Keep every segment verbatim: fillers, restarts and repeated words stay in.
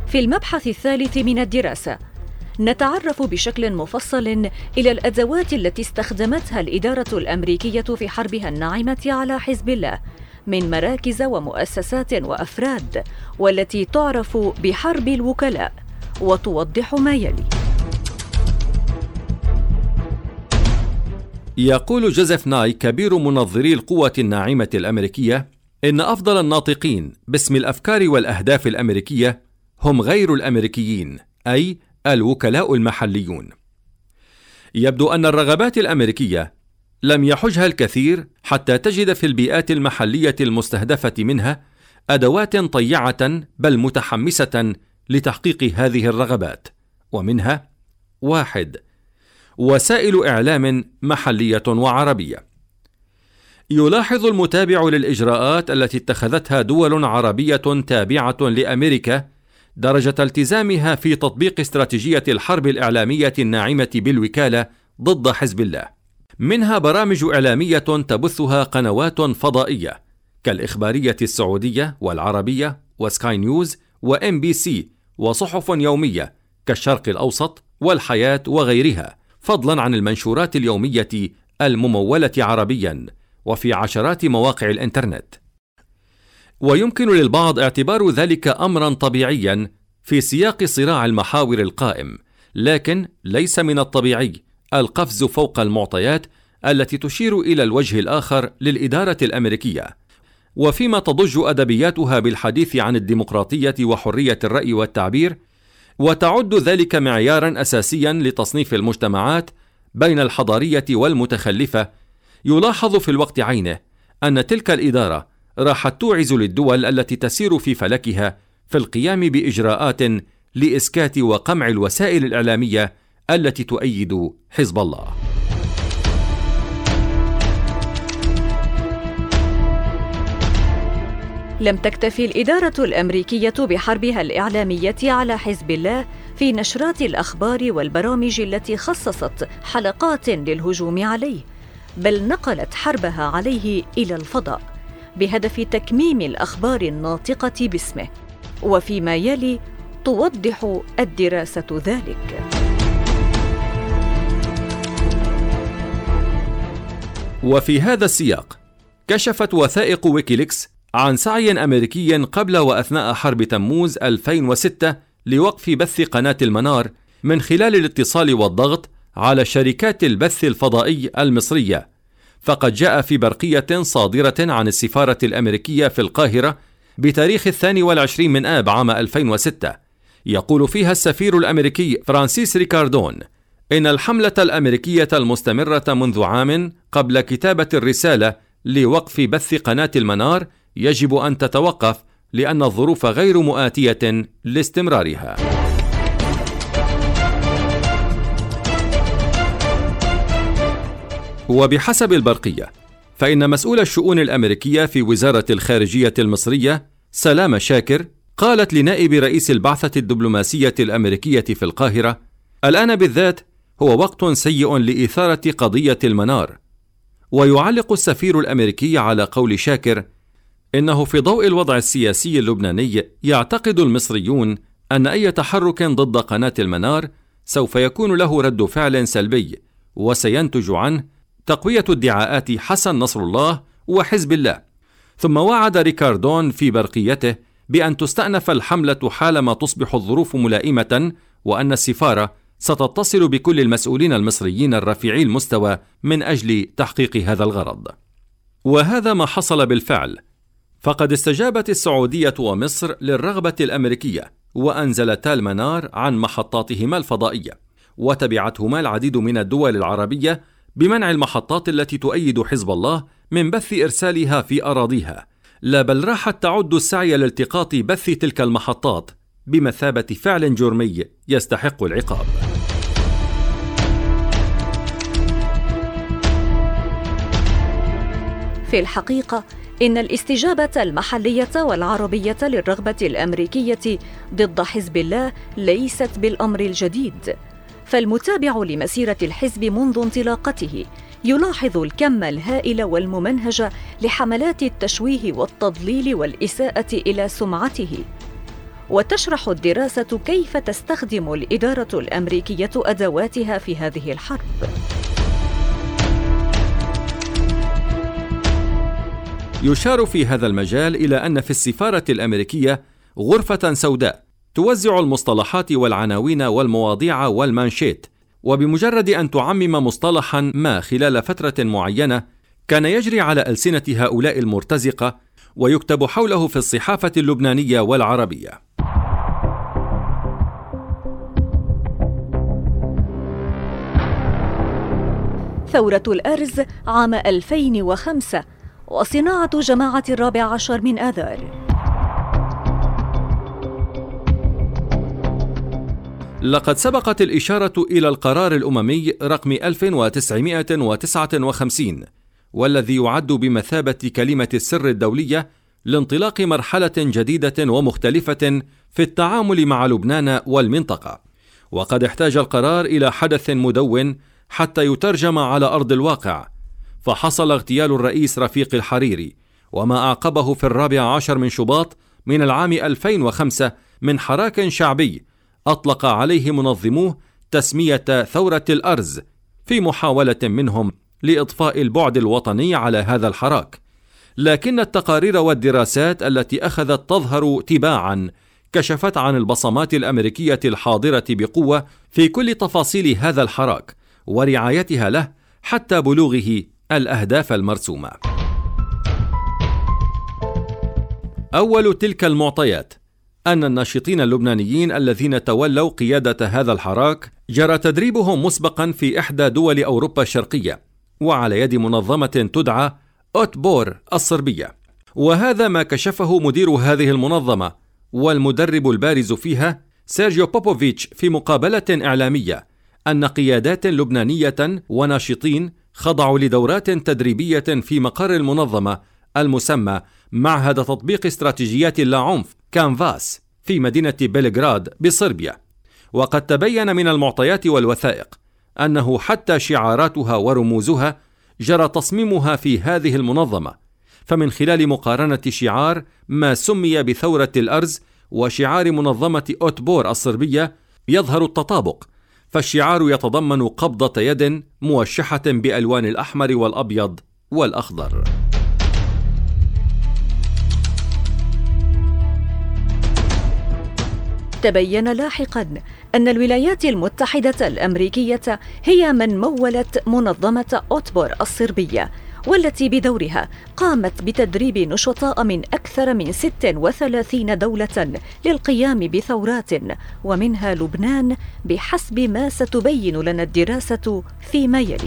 في المبحث الثالث من الدراسة نتعرف بشكل مفصل إلى الأدوات التي استخدمتها الإدارة الأمريكية في حربها الناعمة على حزب الله من مراكز ومؤسسات وأفراد، والتي تعرف بحرب الوكلاء، وتوضح ما يلي. يقول جوزيف ناي كبير منظري القوة الناعمة الأمريكية إن أفضل الناطقين باسم الأفكار والأهداف الأمريكية هم غير الأمريكيين، أي الوكلاء المحليون. يبدو أن الرغبات الأمريكية لم يحجها الكثير حتى تجد في البيئات المحلية المستهدفة منها أدوات طيعة بل متحمسة لتحقيق هذه الرغبات، ومنها: واحد، وسائل إعلام محلية وعربية. يلاحظ المتابع للإجراءات التي اتخذتها دول عربية تابعة لأمريكا درجة التزامها في تطبيق استراتيجية الحرب الإعلامية الناعمة بالوكالة ضد حزب الله، منها برامج إعلامية تبثها قنوات فضائية كالإخبارية السعودية والعربية وسكاي نيوز وإم بي سي، وصحف يومية كالشرق الأوسط والحياة وغيرها، فضلا عن المنشورات اليومية الممولة عربيا وفي عشرات مواقع الإنترنت. ويمكن للبعض اعتبار ذلك أمرا طبيعيا في سياق صراع المحاور القائم، لكن ليس من الطبيعي القفز فوق المعطيات التي تشير إلى الوجه الآخر للإدارة الأمريكية، وفيما تضج أدبياتها بالحديث عن الديمقراطية وحرية الرأي والتعبير، وتعد ذلك معيارا أساسيا لتصنيف المجتمعات بين الحضارية والمتخلفة. يلاحظ في الوقت عينه أن تلك الإدارة راحت توعز للدول التي تسير في فلكها في القيام بإجراءات لإسكات وقمع الوسائل الإعلامية التي تؤيد حزب الله. لم تكتفي الإدارة الأمريكية بحربها الإعلامية على حزب الله في نشرات الأخبار والبرامج التي خصصت حلقات للهجوم عليه، بل نقلت حربها عليه إلى الفضاء بهدف تكميم الأخبار الناطقة باسمه، وفيما يلي توضح الدراسة ذلك. وفي هذا السياق كشفت وثائق ويكيليكس عن سعي أمريكي قبل وأثناء حرب تموز ألفين وستة لوقف بث قناة المنار من خلال الاتصال والضغط على شركات البث الفضائي المصرية. فقد جاء في برقية صادرة عن السفارة الأمريكية في القاهرة بتاريخ الثاني والعشرين من آب عام ألفين وستة، يقول فيها السفير الأمريكي فرانسيس ريكاردون إن الحملة الأمريكية المستمرة منذ عام قبل كتابة الرسالة لوقف بث قناة المنار يجب أن تتوقف لأن الظروف غير مؤاتية لاستمرارها. وبحسب البرقية فإن مسؤول الشؤون الأمريكية في وزارة الخارجية المصرية سلامة شاكر قالت لنائب رئيس البعثة الدبلوماسية الأمريكية في القاهرة: الآن بالذات هو وقت سيء لإثارة قضية المنار. ويعلق السفير الأمريكي على قول شاكر إنه في ضوء الوضع السياسي اللبناني يعتقد المصريون أن أي تحرك ضد قناة المنار سوف يكون له رد فعل سلبي، وسينتج عنه تقوية ادعاءات حسن نصر الله وحزب الله. ثم وعد ريكاردون في برقيته بأن تستأنف الحملة حالما تصبح الظروف ملائمة، وأن السفارة ستتصل بكل المسؤولين المصريين الرفيعي المستوى من أجل تحقيق هذا الغرض. وهذا ما حصل بالفعل، فقد استجابت السعودية ومصر للرغبة الأمريكية وأنزلتا المنار عن محطاتهما الفضائية، وتبعتهما العديد من الدول العربية بمنع المحطات التي تؤيد حزب الله من بث إرسالها في أراضيها، لا بل راحت تعد السعي لالتقاط بث تلك المحطات بمثابة فعل جرمي يستحق العقاب. في الحقيقة إن الاستجابة المحلية والعربية للرغبة الأمريكية ضد حزب الله ليست بالأمر الجديد، فالمتابع لمسيرة الحزب منذ انطلاقته يلاحظ الكم الهائل والممنهج لحملات التشويه والتضليل والإساءة إلى سمعته. وتشرح الدراسة كيف تستخدم الإدارة الأمريكية أدواتها في هذه الحرب. يشار في هذا المجال إلى أن في السفارة الأمريكية غرفة سوداء توزع المصطلحات والعناوين والمواضيع والمانشيت، وبمجرد أن تعمم مصطلحا ما خلال فترة معينة كان يجري على ألسنة هؤلاء المرتزقة ويكتب حوله في الصحافة اللبنانية والعربية. ثورة الأرز عام ألفين وخمسة وصناعة جماعة الرابع عشر من آذار. لقد سبقت الإشارة إلى القرار الأممي رقم ألف وتسعمائة وتسعة وخمسين، والذي يعد بمثابة كلمة السر الدولية لانطلاق مرحلة جديدة ومختلفة في التعامل مع لبنان والمنطقة. وقد احتاج القرار إلى حدث مدون حتى يترجم على أرض الواقع، فحصل اغتيال الرئيس رفيق الحريري وما أعقبه في الرابع عشر من شباط من العام ألفين وخمسة من حراك شعبي أطلق عليه منظموه تسمية ثورة الأرز، في محاولة منهم لإضفاء البعد الوطني على هذا الحراك. لكن التقارير والدراسات التي أخذت تظهر تباعا كشفت عن البصمات الأمريكية الحاضرة بقوة في كل تفاصيل هذا الحراك ورعايتها له حتى بلوغه الأهداف المرسومة. أول تلك المعطيات أن الناشطين اللبنانيين الذين تولوا قيادة هذا الحراك جرى تدريبهم مسبقا في إحدى دول أوروبا الشرقية وعلى يد منظمة تدعى أوتبور الصربية، وهذا ما كشفه مدير هذه المنظمة والمدرب البارز فيها سيرجيو بوبوفيتش في مقابلة إعلامية، أن قيادات لبنانية وناشطين خضعوا لدورات تدريبية في مقر المنظمة المسمى معهد تطبيق استراتيجيات اللاعنف كانفاس في مدينة بلغراد بصربيا. وقد تبين من المعطيات والوثائق أنه حتى شعاراتها ورموزها جرى تصميمها في هذه المنظمة، فمن خلال مقارنة شعار ما سمي بثورة الأرز وشعار منظمة أوتبور الصربية يظهر التطابق، فالشعار يتضمن قبضة يد موشحة بألوان الأحمر والأبيض والأخضر. تبين لاحقاً أن الولايات المتحدة الأمريكية هي من مولت منظمة أوتبور الصربية، والتي بدورها قامت بتدريب نشطاء من أكثر من ستة وثلاثين دولة للقيام بثورات، ومنها لبنان بحسب ما ستبين لنا الدراسة فيما يلي.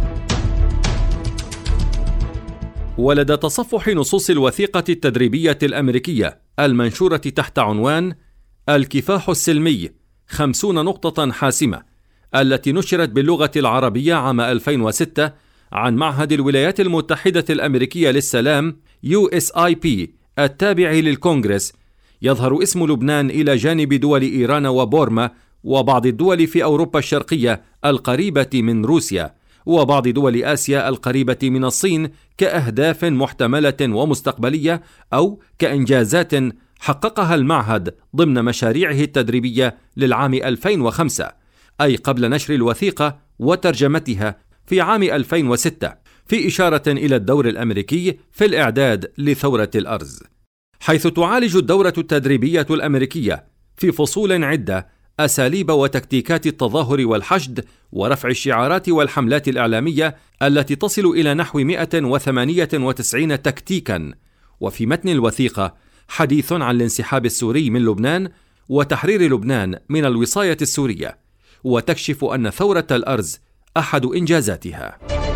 ولدى تصفح نصوص الوثيقة التدريبية الأمريكية المنشورة تحت عنوان الكفاح السلمي خمسون نقطة حاسمة، التي نشرت باللغة العربية عام ألفين وستة عن معهد الولايات المتحدة الأمريكية للسلام يو إس آي بي التابع للكونغرس، يظهر اسم لبنان إلى جانب دول إيران وبورما وبعض الدول في أوروبا الشرقية القريبة من روسيا وبعض دول آسيا القريبة من الصين كأهداف محتملة ومستقبلية أو كإنجازات حققها المعهد ضمن مشاريعه التدريبية للعام ألفين وخمسة، أي قبل نشر الوثيقة وترجمتها في عام ألفين وستة، في إشارة إلى الدور الأمريكي في الإعداد لثورة الأرز، حيث تعالج الدورة التدريبية الأمريكية في فصول عدة أساليب وتكتيكات التظاهر والحشد ورفع الشعارات والحملات الإعلامية التي تصل إلى نحو مئة وثمانية وتسعين تكتيكا. وفي متن الوثيقة حديث عن الانسحاب السوري من لبنان وتحرير لبنان من الوصاية السورية، وتكشف أن ثورة الأرز أحد إنجازاتها.